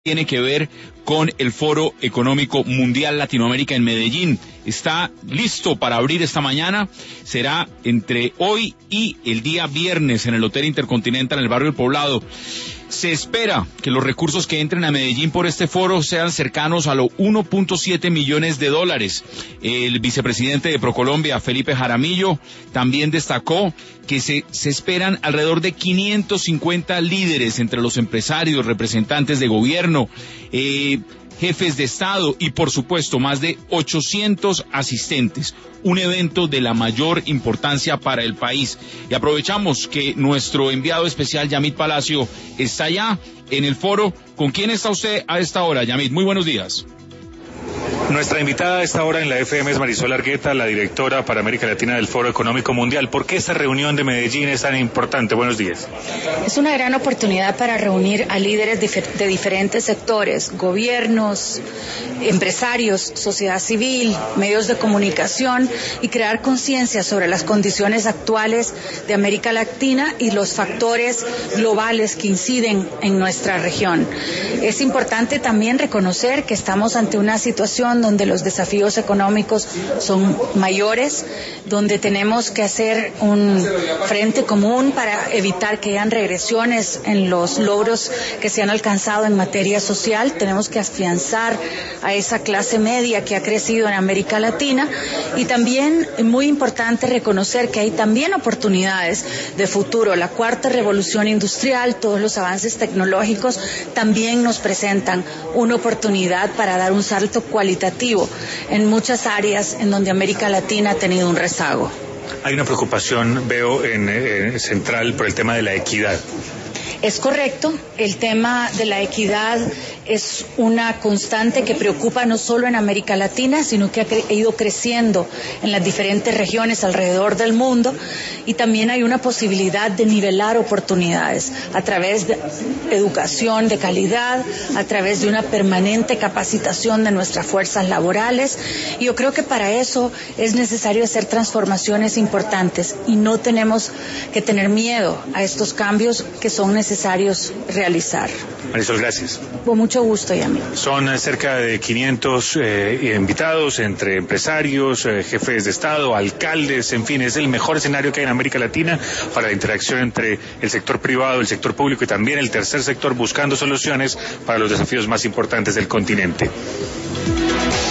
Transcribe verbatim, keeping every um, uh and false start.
tiene que ver con el Foro Económico Mundial Latinoamérica en Medellín. Está listo para abrir esta mañana. Será entre hoy y el día viernes en el Hotel Intercontinental en el barrio El Poblado. Se espera que los recursos que entren a Medellín por este foro sean cercanos a los uno punto siete millones de dólares. El vicepresidente de Procolombia, Felipe Jaramillo, también destacó que se, se esperan alrededor de quinientos cincuenta líderes entre los empresarios, representantes de gobierno, eh, jefes de Estado y, por supuesto, más de ochocientos asistentes. Un evento de la mayor importancia para el país. Y aprovechamos que nuestro enviado especial, Yamit Palacio, está allá en el foro. ¿Con quién está usted a esta hora, Yamit? Muy buenos días. Nuestra invitada a esta hora en la F M es Marisol Argueta, la directora para América Latina del Foro Económico Mundial. ¿Por qué esta reunión de Medellín es tan importante? Buenos días. Es una gran oportunidad para reunir a líderes de diferentes sectores, gobiernos, empresarios, sociedad civil, medios de comunicación y crear conciencia sobre las condiciones actuales de América Latina y los factores globales que inciden en nuestra región. Es importante también reconocer que estamos ante una situación donde los desafíos económicos son mayores, donde tenemos que hacer un frente común para evitar que hayan regresiones en los logros que se han alcanzado en materia social. Tenemos que afianzar a esa clase media que ha crecido en América Latina y también es muy importante reconocer que hay también oportunidades de futuro. La cuarta revolución industrial, todos los avances tecnológicos también nos presentan una oportunidad para dar un salto cualitativo en muchas áreas en donde América Latina ha tenido un rezago. Hay una preocupación, veo, en, en central por el tema de la equidad. Es correcto, el tema de la equidad es una constante que preocupa no solo en América Latina, sino que ha cre- ido creciendo en las diferentes regiones alrededor del mundo, y también hay una posibilidad de nivelar oportunidades a través de educación de calidad, a través de una permanente capacitación de nuestras fuerzas laborales. Y yo creo que para eso es necesario hacer transformaciones importantes y no tenemos que tener miedo a estos cambios que son necesarios realizar. Marisol, gracias. Con mucho gusto, Yami. Son cerca de quinientos eh, invitados entre empresarios, eh, jefes de Estado, alcaldes, en fin, es el mejor escenario que hay en América Latina para la interacción entre el sector privado, el sector público y también el tercer sector buscando soluciones para los desafíos más importantes del continente.